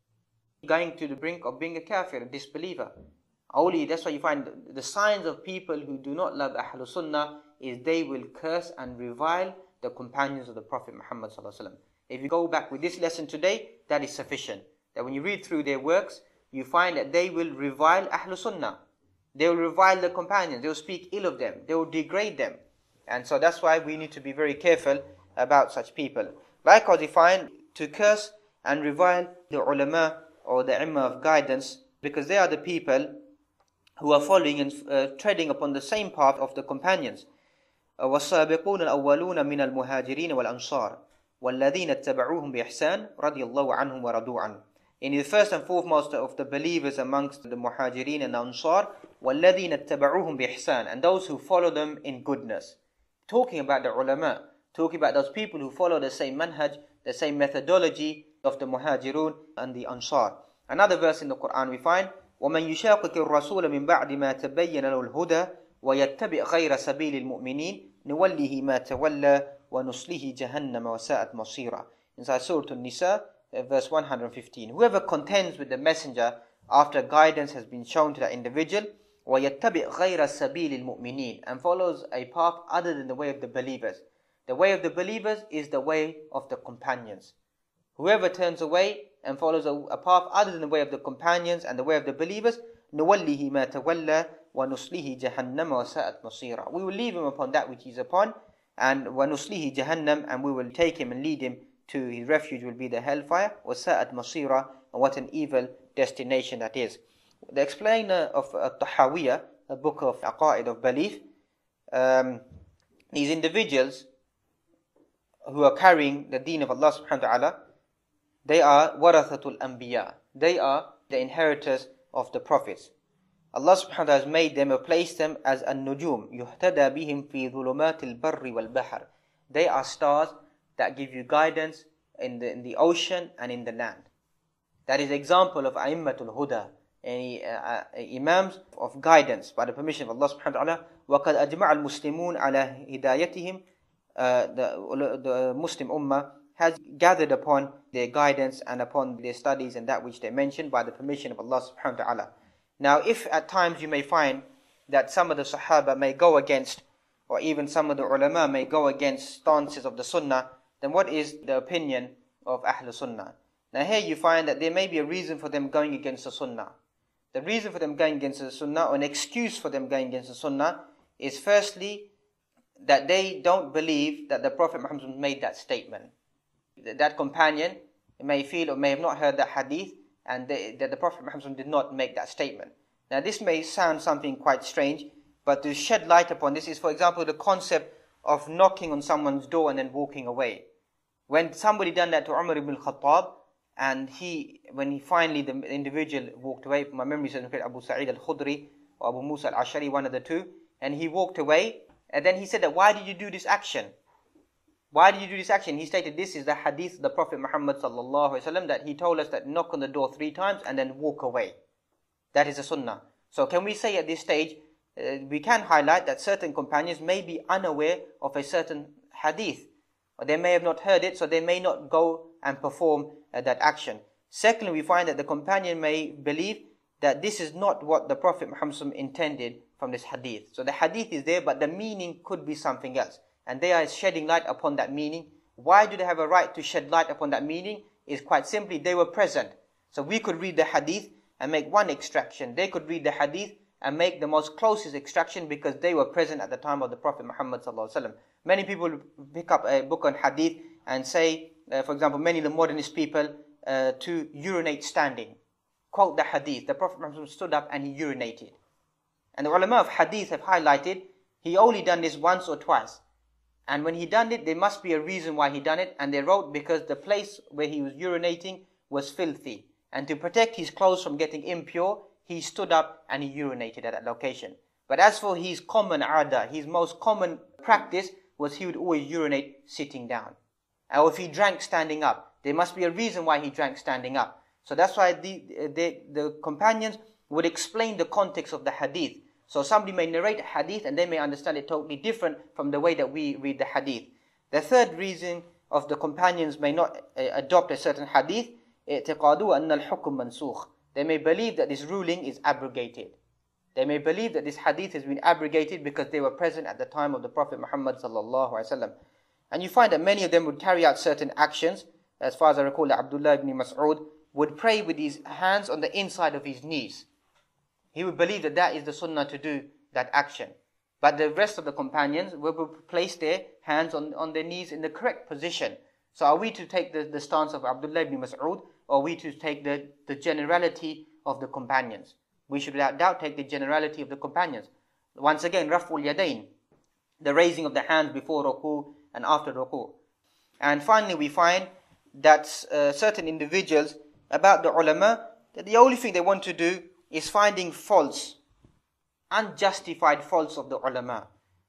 going to the brink of being a kafir, a disbeliever. Only that's why you find the signs of people who do not love Ahlul Sunnah is they will curse and revile the companions of the Prophet Muhammad sallallahu alaihi wasallam. If you go back with this lesson today, that is sufficient. That when you read through their works, you find that they will revile Ahlul Sunnah. They will revile the companions. They will speak ill of them. They will degrade them. And so that's why we need to be very careful about such people. Likewise, you find to curse and revile the ulama or the imam of guidance, because they are the people who are following and treading upon the same path of the companions. وَالسَّابِقُونَ الْأَوَّلُونَ مِنَ الْمُهَاجِرِينَ وَالْأَنصَارِ وَالَّذِينَ اتَّبَعُوهُمْ بِإِحْسَانٍ رَضِيَ اللَّهُ عَنْهُمْ وَرَضُوا عَنْهُ. In the first and foremost of the believers amongst the muhajirin and the ansar, وَالَّذِينَ اتَّبَعُوهُمْ بِإِحْسَانٍ, and those who follow them in goodness. Talking about the ulama, talking about those people who follow the same manhaj, the same methodology of the muhajirun and the ansar. Another verse in the Quran we find, وَمَنْ يُشَاقِقِ الرَّسُولَ مِنْ بَعْدِ مَا تَبَيَّنَ لَهُ الْهُدَى وَيَتَّبِعْ غَيْرَ سَبِيلِ الْمُؤْمِنِينَ نُوَلِّهِ مَا تَوَلَّى وَنُصْلِهِ جَهَنَّمَ وَسَاءَتْ مَصِيرًا. Inside Surah An-Nisa, verse 115. Whoever contends with the messenger after guidance has been shown to that individual, وَيَتَّبِعْ غَيْرَ سَبِيلِ الْمُؤْمِنِينَ, and follows a path other than the way of the believers. The way of the believers is the way of the companions. Whoever turns away and follows a path other than the way of the companions and the way of the believers, نُوَلِّهِ مَا تَوَلَّى وَنُصْلِهِ جَهَنَّمَ وَسَاءَتْ مَصِيرًا. We will leave him upon that which he is upon, and وَنُصْلِهِ جَهَنَّمَ, and we will take him and lead him to his refuge will be the hellfire, وَسَاءَتْ مَصِيرًا, and what an evil destination that is. The explainer of Tahawiyah, a book of Aqaid of belief, these individuals who are carrying the deen of Allah subhanahu wa ta'ala, they are warathatul anbiya. They are the inheritors of the prophets. Allah subhanahu wa ta'ala has made them or placed them as an-nujum yuhtada bihim fi dhulumatil barri wal bahr. They are stars that give you guidance in the ocean and in the land. That is example of a'immatul huda, imams of guidance by the permission of Allah subhanahu wa ta'ala. وَقَدْ أَجْمَعَ الْمُسْلِمُونَ عَلَى هِدَايَتِهِمْ. The Muslim Ummah has gathered upon their guidance and upon their studies and that which they mentioned by the permission of Allah subhanahu wa ta'ala. Now, if at times you may find that some of the Sahaba may go against, or even some of the ulama may go against stances of the Sunnah, then what is the opinion of Ahlul Sunnah? Now here you find that there may be a reason for them going against the Sunnah. The reason for them going against the Sunnah, or an excuse for them going against the Sunnah, is firstly that they don't believe that the Prophet Muhammad made that statement. That companion may feel or may have not heard that hadith, and that the Prophet Muhammad did not make that statement. Now this may sound something quite strange, but to shed light upon this is, for example, the concept of knocking on someone's door and then walking away. When somebody done that to Umar ibn al-Khattab, and when he finally, the individual walked away, my memory says Abu Sa'id al-Khudri or Abu Musa al-Ashari, one of the two, and he walked away, and then he said that, why did you do this action? Why did you do this action? He stated, this is the hadith of the Prophet Muhammad sallallahu alaihi wasallam, that he told us that knock on the door 3 times and then walk away. That is a sunnah. So can we say at this stage, we can highlight that certain companions may be unaware of a certain hadith, or they may have not heard it, so they may not go and perform that action. Secondly, we find that the companion may believe that this is not what the Prophet Muhammad intended from this hadith. So the hadith is there, but the meaning could be something else, and they are shedding light upon that meaning. Why do they have a right to shed light upon that meaning? Is quite simply, they were present. So we could read the hadith and make one extraction. They could read the hadith and make the most closest extraction because they were present at the time of the Prophet Muhammad sallallahu alaihi wasallam. Many people pick up a book on hadith and say, for example, many of the modernist people, to urinate standing. Quote the hadith. The Prophet Muhammad stood up and he urinated. And the ulama of hadith have highlighted, he only done this once or twice. And when he done it, there must be a reason why he done it. And they wrote, because the place where he was urinating was filthy. And to protect his clothes from getting impure, he stood up and he urinated at that location. But as for his common ada, his most common practice, was he would always urinate sitting down. Or if he drank standing up, there must be a reason why he drank standing up. So that's why the companions would explain the context of the hadith. So somebody may narrate a hadith and they may understand it totally different from the way that we read the hadith. The third reason of the companions may not adopt a certain hadith, اعتقادوا أن الحكم منسوخ. They may believe that this ruling is abrogated. They may believe that this hadith has been abrogated because they were present at the time of the Prophet Muhammad sallallahu alaihi wasallam. And you find that many of them would carry out certain actions. As far as I recall, Abdullah ibn Mas'ud would pray with his hands on the inside of his knees. He would believe that that is the sunnah to do that action. But the rest of the companions would place their hands on their knees in the correct position. So are we to take the stance of Abdullah ibn Mas'ud, or are we to take the generality of the companions? We should without doubt take the generality of the companions. Once again, Raf'ul Yadayn, the raising of the hands before ruku and after ruku. And finally we find that certain individuals about the ulama, that the only thing they want to do is finding faults, unjustified faults of the ulama.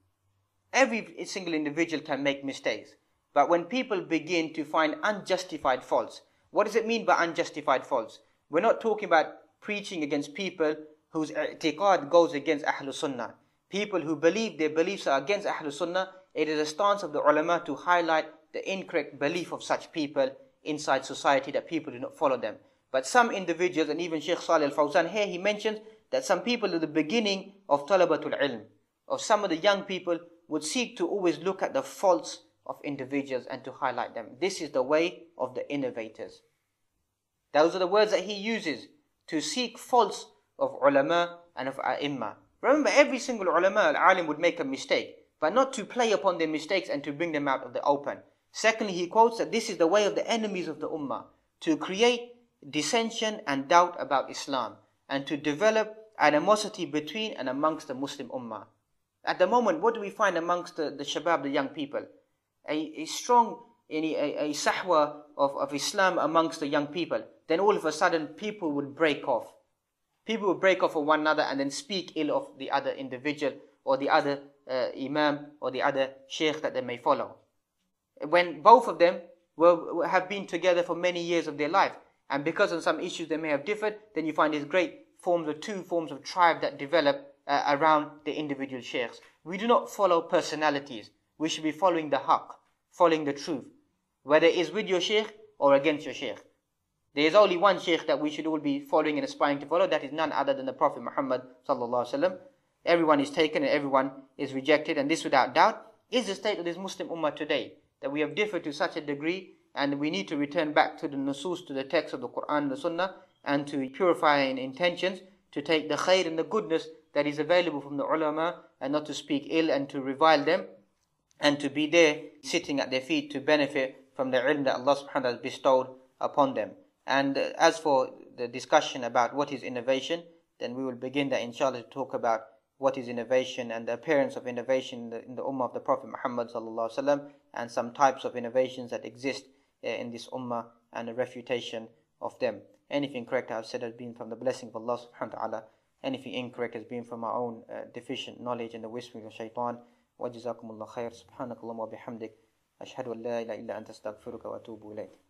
Every single individual can make mistakes. But when people begin to find unjustified faults, what does it mean by unjustified faults? We're not talking about preaching against people whose i'tiqad goes against Ahlul Sunnah. People who believe their beliefs are against Ahlul Sunnah. It is a stance of the ulama to highlight the incorrect belief of such people inside society, that people do not follow them. But some individuals, and even Shaykh Salih al-Fawzan here, he mentions that some people at the beginning of talabatul ilm, of some of the young people, would seek to always look at the faults of individuals and to highlight them. This is the way of the innovators. Those are the words that he uses, to seek faults of ulama and of a'imma. Remember, every single ulama, al-alim, would make a mistake, but not to play upon their mistakes and to bring them out of the open. Secondly, he quotes that this is the way of the enemies of the ummah, to create dissension and doubt about Islam, and to develop animosity between and amongst the Muslim ummah. At the moment, what do we find amongst the shabab, the young people? A strong sahwa of Islam amongst the young people. Then all of a sudden people would break off. People would break off from one another and then speak ill of the other individual or the other imam or the other sheikh that they may follow. When both of them have been together for many years of their life, and because of some issues they may have differed, then you find these great forms of two forms of tribe that develop around the individual sheikhs. We do not follow personalities. We should be following the haqq, following the truth, whether it is with your sheikh or against your sheikh. There is only one sheikh that we should all be following and aspiring to follow. That is none other than the Prophet Muhammad sallallahu alaihi wasallam. Everyone is taken and everyone is rejected, and this without doubt is the state of this Muslim ummah today, that we have differed to such a degree, and we need to return back to the nusus, to the text of the Quran and the Sunnah, and to purify in intentions, to take the khair and the goodness that is available from the ulama, and not to speak ill and to revile them, and to be there sitting at their feet to benefit from the ilm that Allah subhanahu wa ta'ala has bestowed upon them. And as for the discussion about what is innovation, then we will begin that inshallah to talk about what is innovation and the appearance of innovation in the ummah of the Prophet Muhammad sallallahu alaihi wasallam, and some types of innovations that exist in this ummah and a refutation of them. Anything correct I have said has been from the blessing of Allah subhanahu wa ta'ala. Anything incorrect has been from our own deficient knowledge and the whispering of shaitan. وجزاكم الله خير سبحانك اللهم وبحمدك أشهد أن لا إله إلا أنت أستغفرك وأتوب إليك.